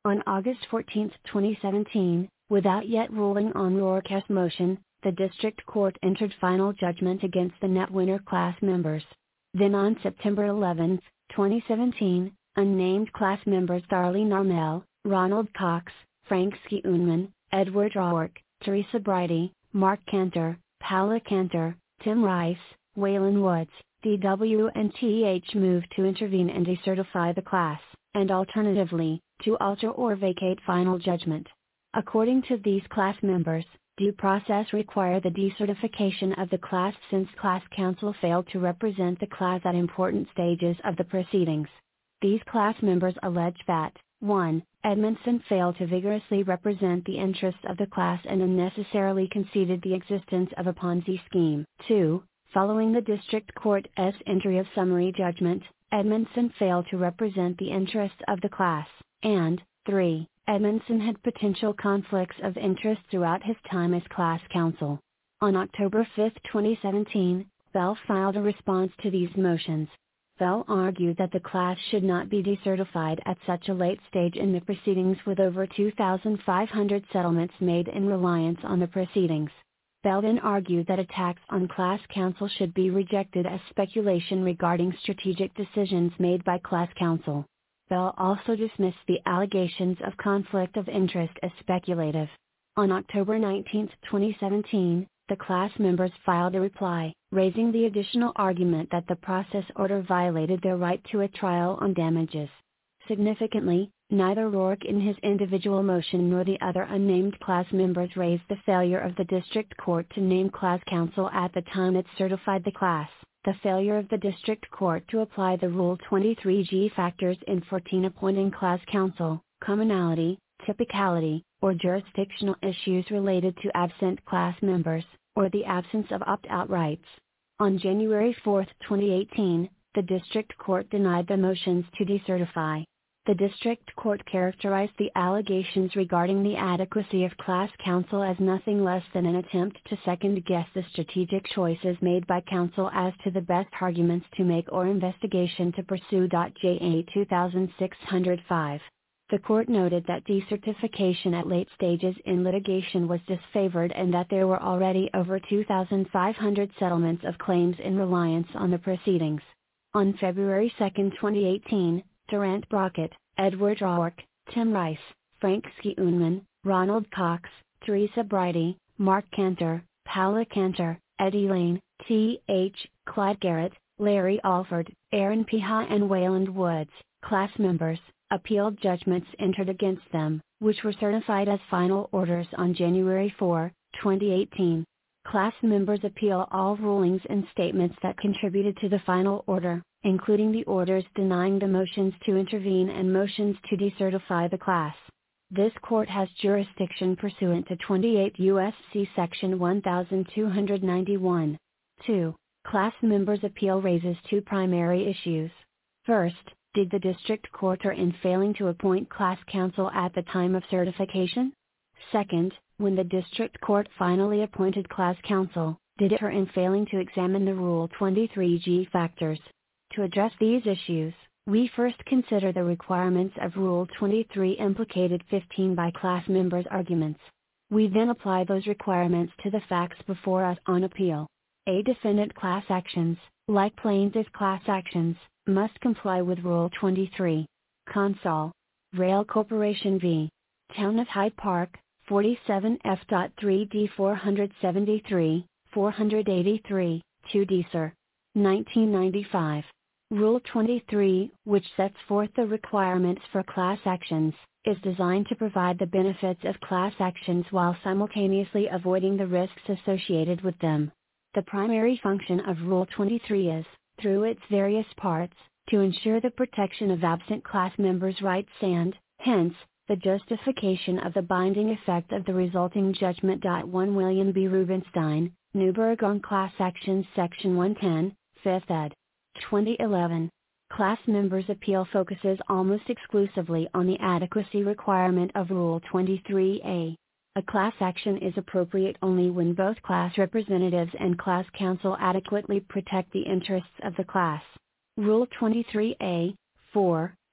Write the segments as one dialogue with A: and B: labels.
A: On August 14, 2017, without yet ruling on Roark's motion, the District Court entered final judgment against the Netwinner class members. Then on September 11, 2017, unnamed class members Darlene Armel, Ronald Cox, Frank Ski-Unman, Edward Roark, Teresa Bridey, Mark Cantor, Paula Cantor, Tim Rice, Waylon Woods, DW and TH moved to intervene and decertify the class, and alternatively, to alter or vacate final judgment. According to these class members, due process required the decertification of the class since class counsel failed to represent the class at important stages of the proceedings. These class members allege that, 1. Edmondson failed to vigorously represent the interests of the class and unnecessarily conceded the existence of a Ponzi scheme. 2. Following the District Court's entry of summary judgment, Edmondson failed to represent the interests of the class. And, 3. Edmondson had potential conflicts of interest throughout his time as class counsel. On October 5, 2017, Bell filed a response to these motions. Bell argued that the class should not be decertified at such a late stage in the proceedings with over 2,500 settlements made in reliance on the proceedings. Bell then argued that attacks on class counsel should be rejected as speculation regarding strategic decisions made by class counsel. Bell also dismissed the allegations of conflict of interest as speculative. On October 19, 2017, the class members filed a reply, raising the additional argument that the process order violated their right to a trial on damages. Significantly, neither Roark in his individual motion nor the other unnamed class members raised the failure of the District Court to name class counsel at the time it certified the class, the failure of the District Court to apply the Rule 23G factors in 14 appointing class counsel, commonality, typicality, or jurisdictional issues related to absent class members, or the absence of opt-out rights. On January 4, 2018, the District Court denied the motions to decertify. The District Court characterized the allegations regarding the adequacy of class counsel as nothing less than an attempt to second-guess the strategic choices made by counsel as to the best arguments to make or investigation to pursue. JA 2605. The court noted that decertification at late stages in litigation was disfavored and that there were already over 2,500 settlements of claims in reliance on the proceedings. On February 2, 2018, Durant Brockett, Edward Roark, Tim Rice, Frank Ski-Unman, Ronald Cox, Teresa Bridey, Mark Cantor, Paula Cantor, Eddie Lane, T.H., Clyde Garrett, Larry Alford, Aaron Piha and Wayland Woods, class members, appealed judgments entered against them, which were certified as final orders on January 4, 2018. Class members appeal all rulings and statements that contributed to the final order, including the orders denying the motions to intervene and motions to decertify the class. This court has jurisdiction pursuant to 28 U.S.C. Section 1291. 2. Class members' appeal raises two primary issues. First, did the District Court err in failing to appoint class counsel at the time of certification? Second, when the District Court finally appointed class counsel, did it err in failing to examine the Rule 23G factors? To address these issues, we first consider the requirements of Rule 23 implicated 15 by class members' arguments. We then apply those requirements to the facts before us on appeal. A defendant class actions, like plaintiff class actions, must comply with Rule 23. Consol. Rail Corporation v. Town of Hyde Park, 47 F.3d 473, 483, 2d Sir. 1995. Rule 23, which sets forth the requirements for class actions, is designed to provide the benefits of class actions while simultaneously avoiding the risks associated with them. The primary function of Rule 23 is, through its various parts, to ensure the protection of absent class members' rights and, hence, the justification of the binding effect of the resulting judgment. 1 William B. Rubenstein, Newburgh on Class Actions Section 110, 5th ed. 2011. Class members' appeal focuses almost exclusively on the adequacy requirement of Rule 23A. A class action is appropriate only when both class representatives and class counsel adequately protect the interests of the class. Rule 23A, 4,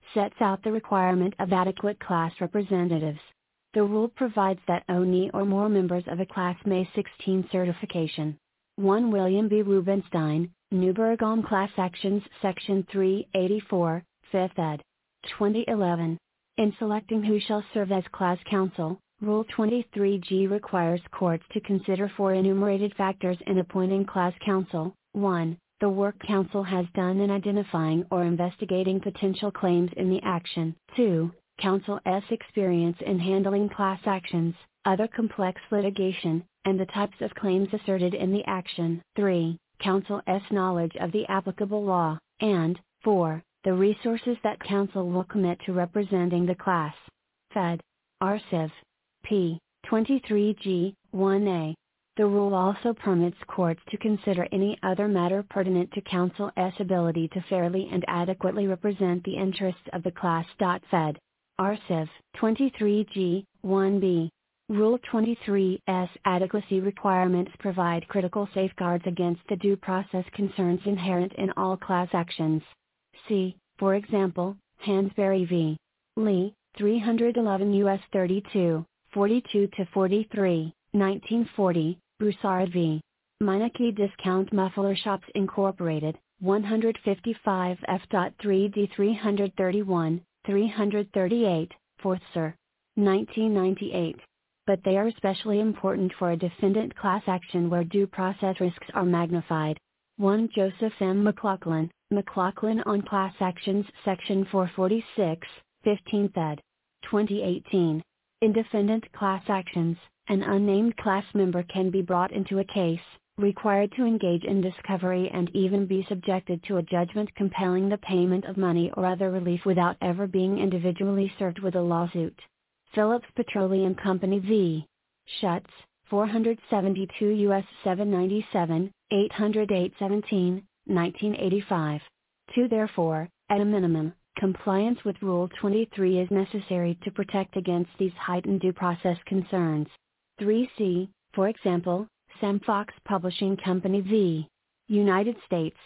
A: sets out the requirement of adequate class representatives. The rule provides that only or more members of a class may 16 certification. 1 William B. Rubenstein, Newburgh Class Actions Section 384, 5th ed. 2011. In selecting who shall serve as class counsel, Rule 23G requires courts to consider four enumerated factors in appointing class counsel. 1. The work counsel has done in identifying or investigating potential claims in the action. 2. Counsel's experience in handling class actions, other complex litigation, and the types of claims asserted in the action. 3. Counsel's knowledge of the applicable law. And 4. The resources that counsel will commit to representing the class. Fed. R. Civ. P. 23G, 1A. The rule also permits courts to consider any other matter pertinent to counsel's ability to fairly and adequately represent the interests of the class. Fed. R. Civ. 23G, 1B. Rule 23's adequacy requirements provide critical safeguards against the due process concerns inherent in all class actions. See, for example, Hansberry v. Lee, 311 U.S. 32, 42-43, 1940, Broussard v. Meineke Discount Muffler Shops Incorporated, 155 F.3d 331, 338, 4th Sir. 1998. But they are especially important for a defendant class action where due process risks are magnified. 1 Joseph M. McLaughlin, McLaughlin on Class Actions Section 446, 15th ed. 2018. In defendant class actions, an unnamed class member can be brought into a case, required to engage in discovery and even be subjected to a judgment compelling the payment of money or other relief without ever being individually served with a lawsuit. Phillips Petroleum Company v. Schutz, 472 U.S. 797, 808-17, 1985. 2 Therefore, at a minimum, compliance with Rule 23 is necessary to protect against these heightened due process concerns. 3C, for example, Sam Fox Publishing Company v. United States,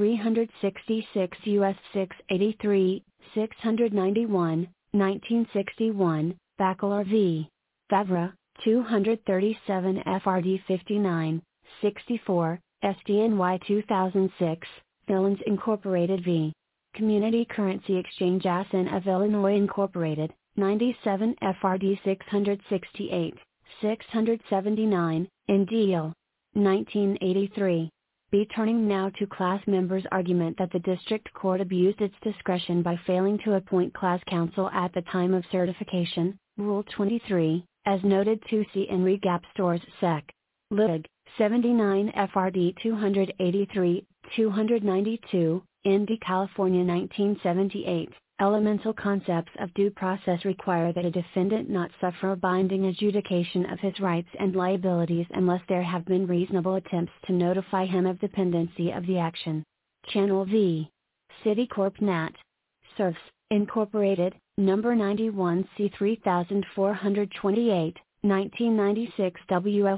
A: 366 U.S. 683, 691, 1961, Bachelor v. Favre, 237 FRD 59, 64, SDNY 2006, Villains Incorporated v. Community Currency Exchange Asin of Illinois Incorporated, 97 FRD 668, 679, in Deal. 1983. B. Turning now to class members' argument that the district court abused its discretion by failing to appoint class counsel at the time of certification, Rule 23, as noted 2C in Regap Stores Sec. Lit. 79 FRD 283, 292, Indy, California 1978. Elemental concepts of due process require that a defendant not suffer a binding adjudication of his rights and liabilities unless there have been reasonable attempts to notify him of the pendency of the action. Channel v. Citicorp Nat. Surfs, Incorporated, number 91 C 3428, 1996 WL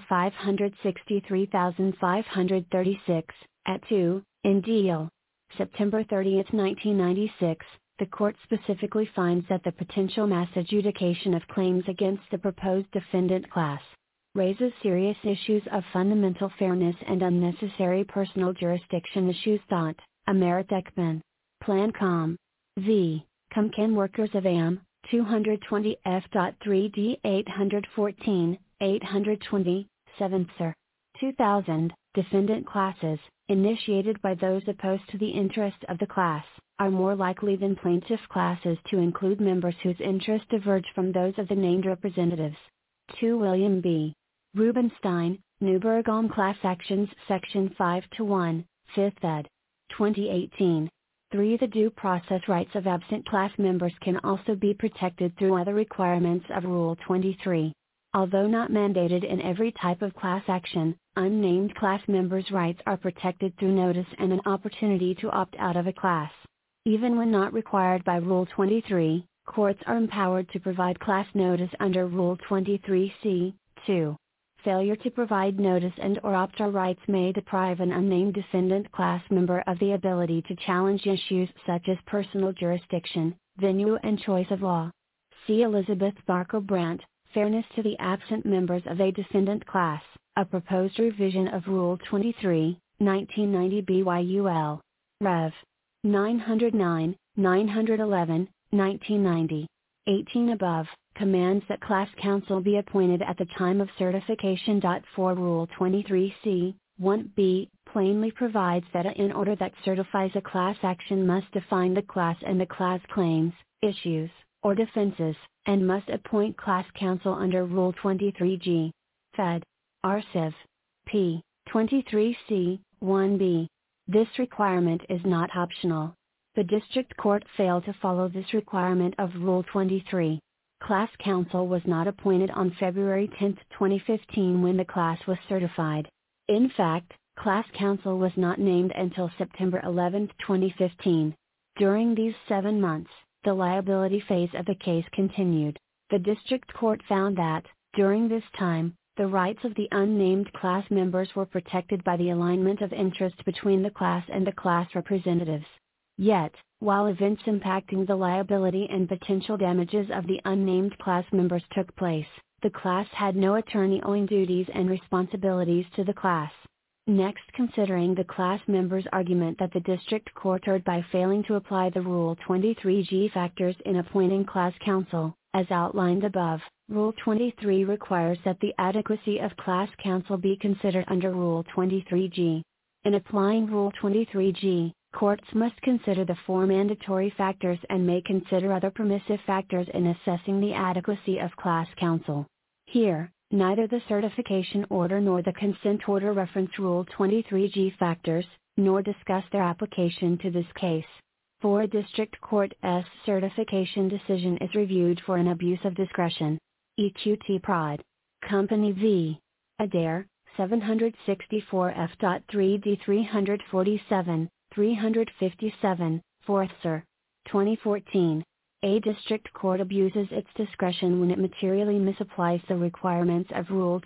A: 563536, at 2, in Deal. September 30, 1996. The court specifically finds that the potential mass adjudication of claims against the proposed defendant class raises serious issues of fundamental fairness and unnecessary personal jurisdiction issues. Ameritech Plancom v. Comcan Workers of AM, 220 F.3d 814, 820, 7th Sir. 2000, defendant classes, initiated by those opposed to the interest of the class, are more likely than plaintiff classes to include members whose interests diverge from those of the named representatives. 2 William B. Rubenstein, Newburgh Class Actions Section 5-1, 5th ed. 2018. 3. The due process rights of absent class members can also be protected through other requirements of Rule 23. Although not mandated in every type of class action, unnamed class members' rights are protected through notice and an opportunity to opt out of a class. Even when not required by Rule 23, courts are empowered to provide class notice under Rule 23c, 2. Failure to provide notice and/or opt-out rights may deprive an unnamed defendant class member of the ability to challenge issues such as personal jurisdiction, Venue and choice of law. C. Elizabeth Barker Brandt, Fairness to the absent members of a defendant class, a proposed revision of Rule 23, 1990 BYUL. Rev. 909, 911, 1990. 18 above, commands that class counsel be appointed at the time of certification. 4 Rule 23C, 1b, plainly provides that in order that certifies a class action must define the class and the class claims, issues, or defenses, and must appoint class counsel under Rule 23G. Fed. R. P. 23C, 1b. This requirement is not optional. The District Court failed to follow this requirement of Rule 23. Class counsel was not appointed on February 10, 2015 when the class was certified. In fact, class counsel was not named until September 11, 2015. During these 7 months, the liability phase of the case continued. The District Court found that, during this time, the rights of the unnamed class members were protected by the alignment of interest between the class and the class representatives. Yet, while events impacting the liability and potential damages of the unnamed class members took place, the class had no attorney owing duties and responsibilities to the class. Next, considering the class members' argument that the District Court erred by failing to apply the Rule 23G factors in appointing class counsel, as outlined above, Rule 23 requires that the adequacy of class counsel be considered under Rule 23G. In applying Rule 23G, courts must consider the 4 mandatory factors and may consider other permissive factors in assessing the adequacy of class counsel. Here, neither the certification order nor the consent order reference Rule 23G factors, nor discuss their application to this case. For a District Court's certification decision is reviewed for an abuse of discretion. EQT Prod. Company v. Adair, 764 F.3d 347, 357, 4th Sir. 2014. A District Court abuses its discretion when it materially misapplies the requirements of Rule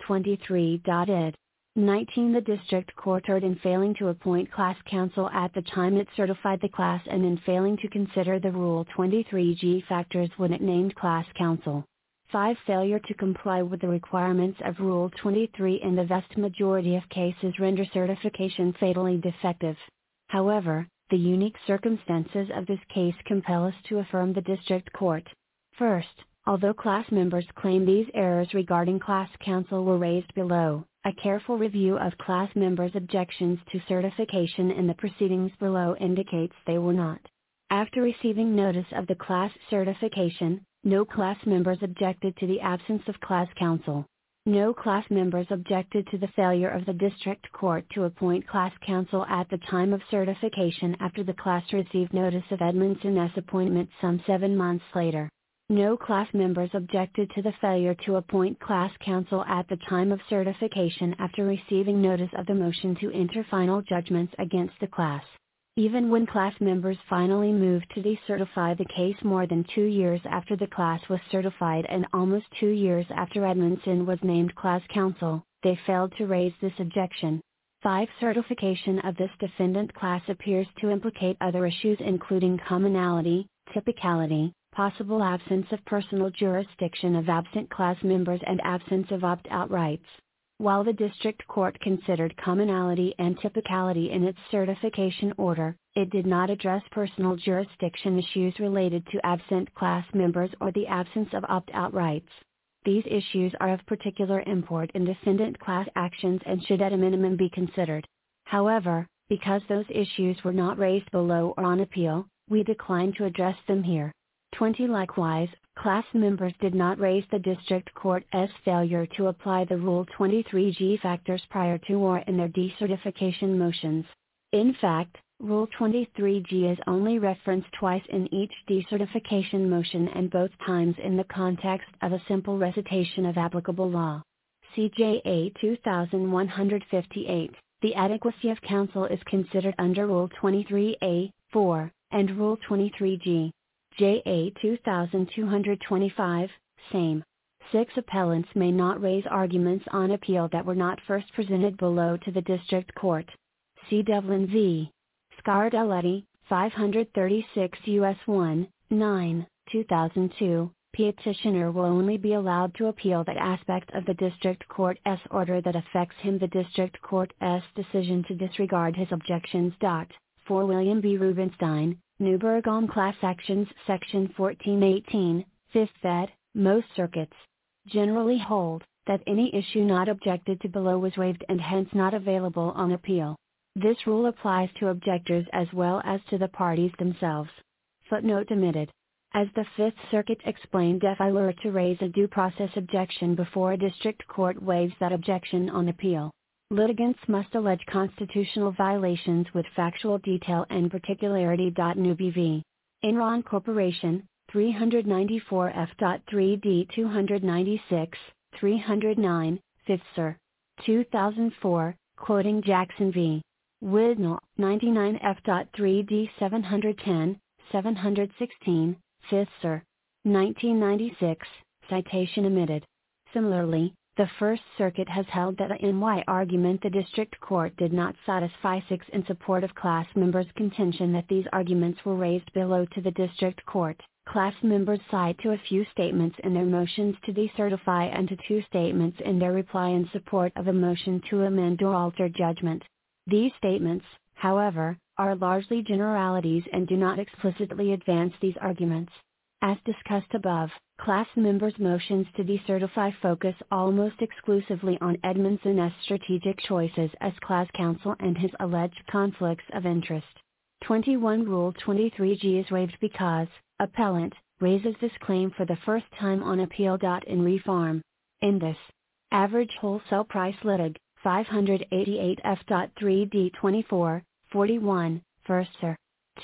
A: 23.id. 19 The District Court erred in failing to appoint class counsel at the time it certified the class and in failing to consider the Rule 23G factors when it named class counsel. 5 Failure to comply with the requirements of Rule 23 in the vast majority of cases render certification fatally defective. However, the unique circumstances of this case compel us to affirm the District Court. First, although class members claim these errors regarding class counsel were raised below, a careful review of class members' objections to certification in the proceedings below indicates they were not. After receiving notice of the class certification, no class members objected to the absence of class counsel. No class members objected to the failure of the District Court to appoint class counsel at the time of certification after the class received notice of Edmondson's appointment some 7 months later. No class members objected to the failure to appoint class counsel at the time of certification after receiving notice of the motion to enter final judgments against the class. Even when class members finally moved to decertify the case more than 2 years after the class was certified and almost 2 years after Edmondson was named class counsel, they failed to raise this objection. 5 Certification of this defendant class appears to implicate other issues including commonality, typicality, possible absence of personal jurisdiction of absent class members and absence of opt-out rights. While the District Court considered commonality and typicality in its certification order, it did not address personal jurisdiction issues related to absent class members or the absence of opt-out rights. These issues are of particular import in defendant class actions and should at a minimum be considered. However, because those issues were not raised below or on appeal, we decline to address them here. 20 Likewise, class members did not raise the District Court's failure to apply the Rule 23G factors prior to or in their decertification motions. In fact, Rule 23G is only referenced twice in each decertification motion and both times in the context of a simple recitation of applicable law. CJA 2158, the adequacy of counsel is considered under Rule 23A, 4, and Rule 23G. JA 2225, same. 6 Appellants may not raise arguments on appeal that were not first presented below to the District Court. C. Devlin v. Scardelletti, 536 U.S. 1, 9, 2002, petitioner will only be allowed to appeal that aspect of the District Court's order that affects him. The District Court's decision to disregard his objections. For William B. Rubenstein, Newburgh on Class Actions Section 1418, 5th Fed, most circuits generally hold that any issue not objected to below was waived and hence not available on appeal. This rule applies to objectors as well as to the parties themselves. Footnote omitted. As the Fifth Circuit explained, if I were to raise a due process objection before a district court waives that objection on appeal, litigants must allege constitutional violations with factual detail and particularity. Newby v. Enron Corporation, 394 F.3d 296, 309, 5th Sir. 2004, quoting Jackson v. Widnall, 99 F.3d 710, 716, 5th Sir. 1996, citation omitted. Similarly, the First Circuit has held that the NY argument the District Court did not satisfy 6 in support of class members' contention that these arguments were raised below to the District Court. Class members cite to a few statements in their motions to decertify and to 2 statements in their reply in support of a motion to amend or alter judgment. These statements, however, are largely generalities and do not explicitly advance these arguments. As discussed above, class members' motions to decertify focus almost exclusively on Edmondson's strategic choices as class counsel and his alleged conflicts of interest. 21 Rule 23G is waived because appellant raises this claim for the first time on appeal. In Reform. In this average wholesale price litig. 588 F.3d 24, 41, 1st Sir.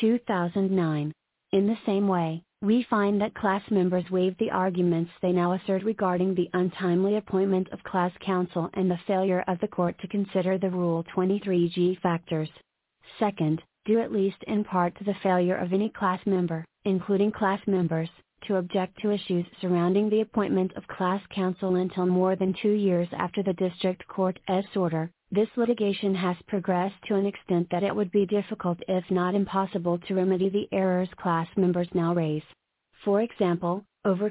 A: 2009. In the same way, we find that class members waive the arguments they now assert regarding the untimely appointment of class counsel and the failure of the court to consider the Rule 23G factors. Second, due at least in part to the failure of any class member, including class members, to object to issues surrounding the appointment of class counsel until more than 2 years after the District Court's order, this litigation has progressed to an extent that it would be difficult if not impossible to remedy the errors class members now raise. For example, over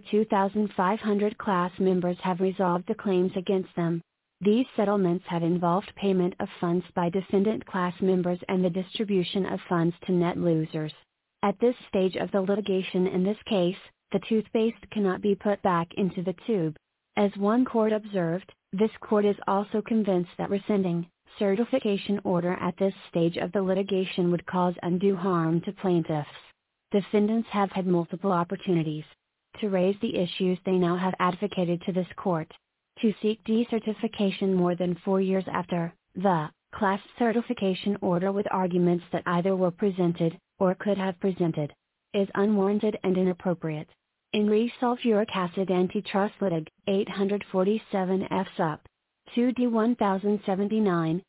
A: 2,500 class members have resolved the claims against them. These settlements have involved payment of funds by defendant class members and the distribution of funds to net losers. At this stage of the litigation in this case, the toothpaste cannot be put back into the tube. As one court observed, this court is also convinced that rescinding certification order at this stage of the litigation would cause undue harm to plaintiffs. Defendants have had multiple opportunities to raise the issues they now have advocated to this court. To seek decertification more than 4 years after the class certification order with arguments that either were presented, or could have presented, is unwarranted and inappropriate. In re sulfuric acid antitrust litig. 847 F sup. 2D 1079,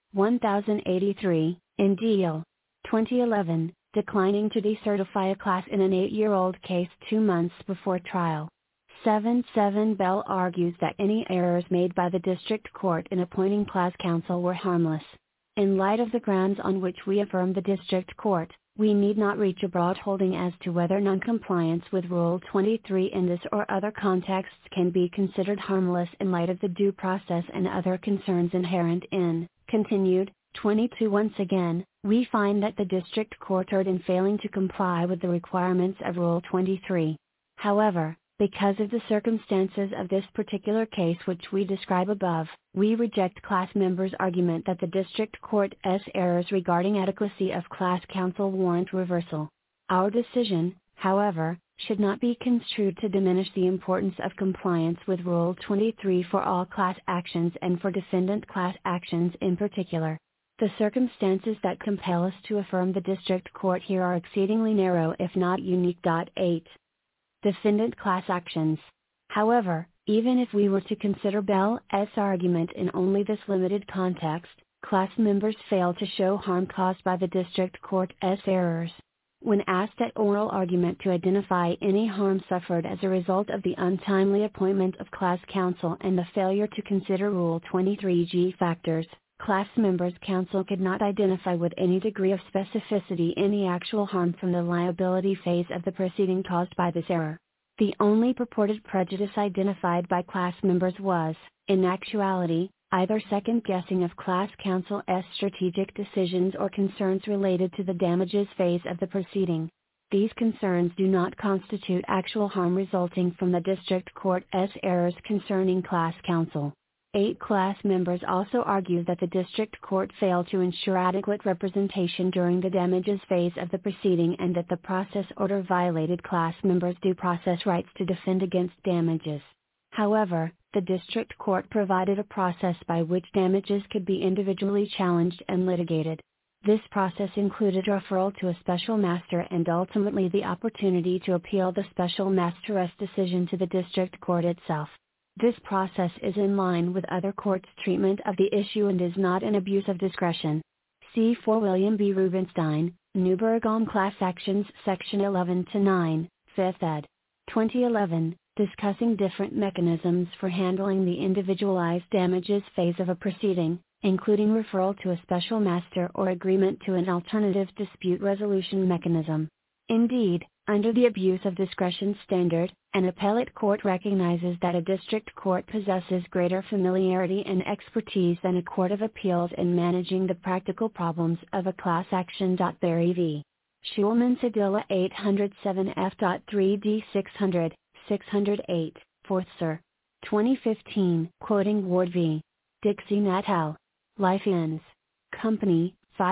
A: 1083, in Deal. 2011, declining to decertify a class in an 8-year-old case 2 months before trial. 7-7 Bell argues that any errors made by the District Court in appointing class counsel were harmless. In light of the grounds on which we affirm the District Court, we need not reach a broad holding as to whether noncompliance with Rule 23 in this or other contexts can be considered harmless in light of the due process and other concerns inherent in. Continued, 22 Once again, we find that the District Court erred in failing to comply with the requirements of Rule 23. However, because of the circumstances of this particular case which we describe above, we reject class members' argument that the District Court's errors regarding adequacy of class counsel warrant reversal. Our decision, however, should not be construed to diminish the importance of compliance with Rule 23 for all class actions and for defendant class actions in particular. The circumstances that compel us to affirm the District Court here are exceedingly narrow if not unique. 8. Defendant class actions. However, even if we were to consider Bell's argument in only this limited context, class members fail to show harm caused by the District Court's errors. When asked at oral argument to identify any harm suffered as a result of the untimely appointment of class counsel and the failure to consider Rule 23G factors, Class members' counsel could not identify with any degree of specificity any actual harm from the liability phase of the proceeding caused by this error. The only purported prejudice identified by class members was, in actuality, either second-guessing of class counsel's strategic decisions or concerns related to the damages phase of the proceeding. These concerns do not constitute actual harm resulting from the district court's errors concerning class counsel. 8 class members also argue that the district court failed to ensure adequate representation during the damages phase of the proceeding and that the process order violated class members' due process rights to defend against damages. However, the district court provided a process by which damages could be individually challenged and litigated. This process included referral to a special master and ultimately the opportunity to appeal the special master's decision to the district court itself. This process is in line with other courts' treatment of the issue and is not an abuse of discretion. See for William B. Rubenstein, Newburgh on Class Actions Section 11-9, 5th ed. 2011, discussing different mechanisms for handling the individualized damages phase of a proceeding, including referral to a special master or agreement to an alternative dispute resolution mechanism. Indeed, under the abuse of discretion standard, an appellate court recognizes that a district court possesses greater familiarity and expertise than a court of appeals in managing the practical problems of a class action. Barry v. Schulman Sedilla 807 F.3d 600, 608, 4th Sir. 2015. Quoting Ward v. Dixie et al. Life Ins. Company,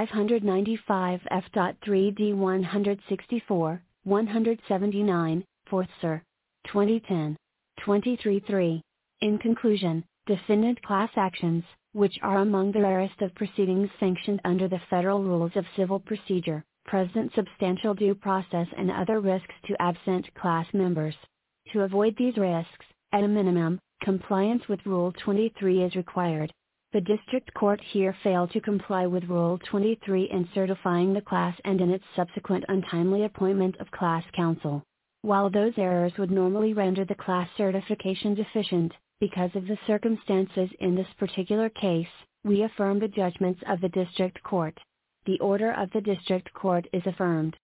A: 595 F.3d 164, 179, 4th Sir. 2010. 23-3. In conclusion, defendant class actions, which are among the rarest of proceedings sanctioned under the Federal Rules of Civil Procedure, present substantial due process and other risks to absent class members. To avoid these risks, at a minimum, compliance with Rule 23 is required. The district court here failed to comply with Rule 23 in certifying the class and in its subsequent untimely appointment of class counsel. While those errors would normally render the class certification deficient, because of the circumstances in this particular case, we affirm the judgments of the district court. The order of the district court is affirmed.